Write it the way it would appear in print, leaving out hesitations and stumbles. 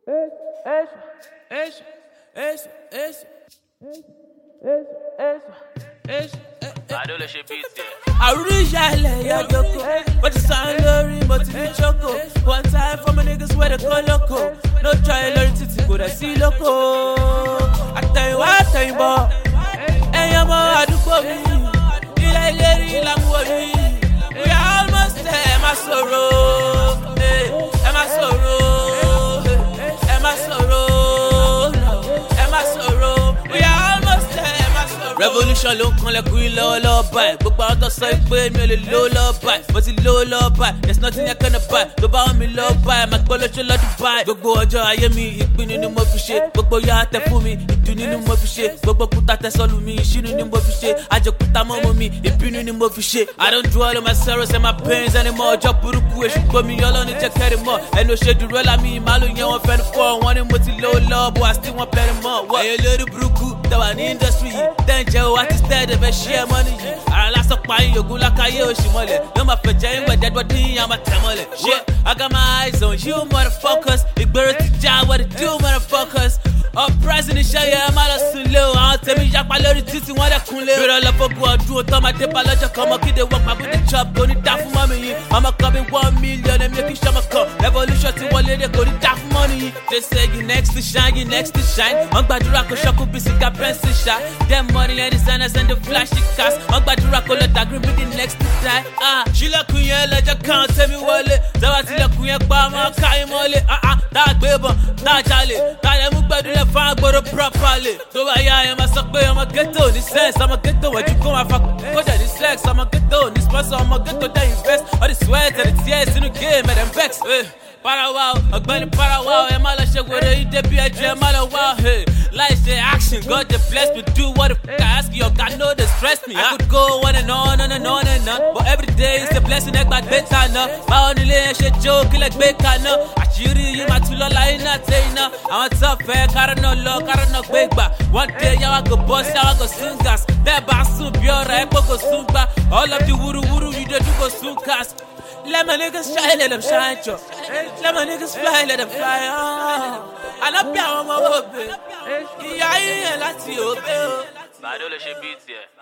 But the sound lorry, but the choco. One time for my niggas where they go loco. No try learn to go to see loco. I tell you what, I tell you about. And you're more to for me. You like lady, like worry. We are almost there, my sorrow. Am I sorrow? Am I sorrow? Am I sorrow? We are almost there, my sorrow. Revolution ló ń kanlẹ̀ kú ilé ọlọ́ọ̀bá ẹ̀. Gbogbo àwọn tó sọ pé mi ò lè lò lọ́ọ̀bá ẹ̀. Mo ti lò lọ́ọ̀bá ẹ̀. There's nothing I can buy. Tó bá wọn mi lọ́ọ̀bá ẹ̀. Màá gbọ́ lóṣù lọ́dún báyìí. Gbogbo ọjọ́ ayé mi ìpinnu ni mo fi ṣe. Gbogbo ya tẹ fún mi ìdùnnú ni mo fi ṣe. Gbogbo kúta tẹ sọ́lù mi ìṣínú ni mo fi ṣe. Àjẹkúta mọ́mọ́ mi ìbínú ni mo fi ṣe. I don't dwell on my sorrows and my pains anymore. Ọjọ́ burúkú èṣù gbomi ọlọ́ni jẹ́ kẹ́rì mọ́. Ẹnu ṣe dúró lámì ìmàlù yẹn wọ́n fẹ́nu fọ́. Wọ́n ní mo ti lò lọ́ọ̀bù àti wọ́n pẹ́rì mọ́. Ẹ̀yin lórí burúkú tẹ̀wà ní industry yìí. Tẹ́ ń jẹ́ o àti steady fẹ́ ṣí ẹ mọ́ni yìí. Ara lásán pa yín yògùn lákàyè òṣì mọ́lẹ̀. Yóò máa fẹ̀jẹ̀ yín wẹ̀ dẹ́gbọ́dí yín àmà tẹ̀ mọ́lẹ̀. Shit, I got my eyes on you motherfuckers. Ìgboro ti já what it do motherfuckers. Uprising iṣẹ́ yẹn ẹ má lọ sùn lé o. Àwọn tèmi yapa lórí títí wọ́n dẹ̀ kún lé o. Bírọ̀ lọ fọ́gbù ọdún o tọ́ máa dé bá lọ́jọ́ kan. Ọmọ kíde wọ́n pa bóde chop kò ní dá fún mọ́mí yìí. Ọmọ kan bí 1 million ẹ̀mí kì í ṣọmọ kan. Revolution ti wọlé dé kò ní dá fún mọ́ni yìí. They say you next to shine, you next to shine. Wọ́n gbàdúrà kó ṣọ́kù bí sìgá bẹ́ńsì ṣá. Them money and designers and the flashy cars. Wọ́n gbàdúrà kó lọ dàgírí bí the next to die. Ṣílẹ̀kùn yẹn lẹ́jọ́ kan tẹ́mi wọlé. Tẹ́wà tilẹ̀kùn yẹn pa ọmọ káyín mọ́lé. Tá a gbé bọ̀, tá a jalè. Tá a lè mú gbẹdúlẹ̀ fún agbóró properly. Tó bá yá ẹ máa sọ pé ọmọ ghetto ní sense. Ọmọ ghetto wẹ̀jú kó máa fa kójà ní sex. Ọmọ ghetto ní sponsor. Ọmọ ghetto dẹ̀ invest. All the sweat and the tears inú game ẹ̀ dem vex. Parawa o, ọ̀gbẹ́ni parawa o. Ẹ má lọ ṣe wèrè yìí débi ẹjọ́ ẹ má lọ wá o. Life say action, God dey bless me. Do what the f*** I ask you, your God know they stress me. I could go on and on and on and on. But every day is a blessing, ẹgbà gbé kaná. Báwo nílé yẹn ṣe jó kílẹ̀ gbé kaná. Àṣírí yìí máa tún lọ́la iná tẹ iná. Àwọn tó fẹ́ kárọ̀nà lọ, kárọ̀nà gbé gbà. One day yàwá go bust, yàwá go soon gas. Bẹ́ẹ̀ bá sùn bí ọ̀rọ̀ ẹ̀ pọ̀ go soon gbà. All of the wúruwúru you dey do go soon cast. Let my niggas shine, let them shine, cho. Let my niggas fly, let them fly. Àlàáfíà àwọn ọmọ òbí. Ìyá yìí yẹn láti òbí o. Bàdó lè ṣe bíìtì ẹ̀.